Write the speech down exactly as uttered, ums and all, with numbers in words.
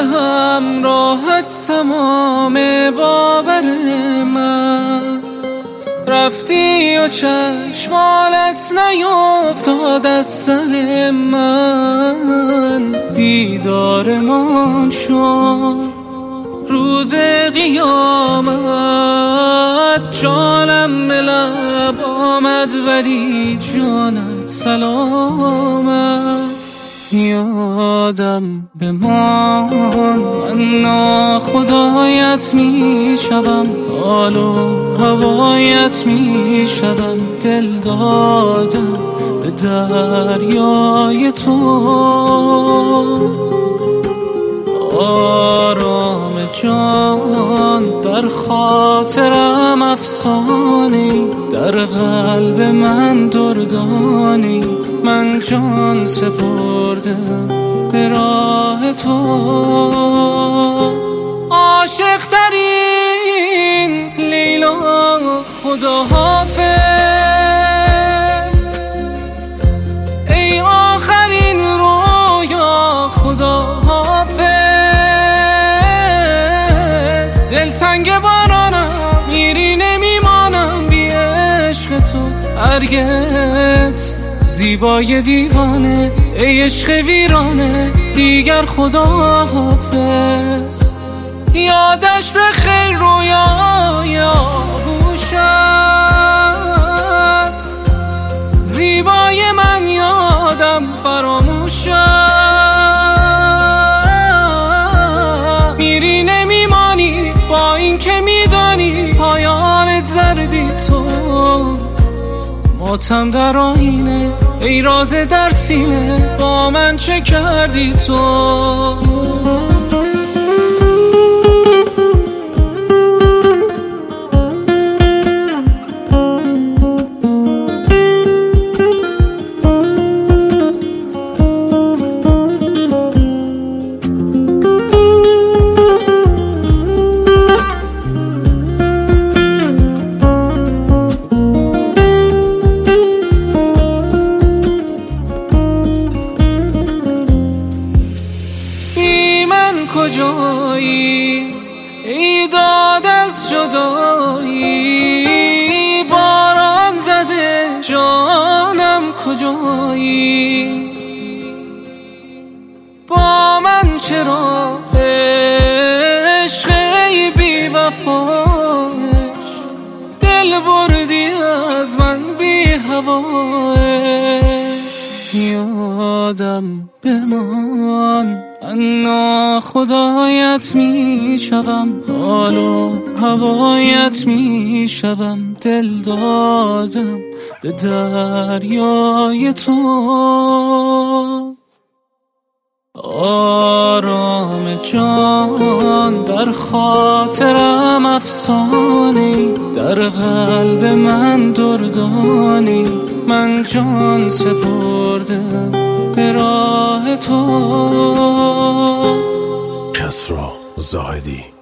همراهت تمام باور من، رفتی و چشمالت نیفتاد از سر من. دیدارمان شد روز قیامت، جانم به لب آمد ولی جانت سلامت. یادم بمان من ناخدایت می شدم، حال و هوایت می شدم، دل دادم به دریای تو. آرام جان در خاطرم افسانی، در قلب من دردانی، من جان سپردم به راه تو. عاشق ترین لیلا خدا حافظ، ای آخرین رویا خدا حافظ. دلتنگ بارانم میری نمیمانم بی عشق تو هرگز. زیبای دیوانه ای عشق ویرانه دیگر خدا حافظ. یادش به خیر رویای آغوشت، زیبای من یادم فراموشت. میری نمیمانی با این که میدانی پایان دردی تو. ماتم در آینه ای راز در سینه، با من چه کردی تو؟ کجایی ای داد از جدایی، باران زده جانم کجایی؟ با من چرا عشق ای بی وفایش، دل بردی از من بی هوایش. یادم بمان من ناخدایت می شدم، حال و هوایت می شدم، دل دادم به دریای تو. آرام جان در خاطرم افسانی، در قلب من دردانی، من جان سپردم به راه تو. کسری زاهدی.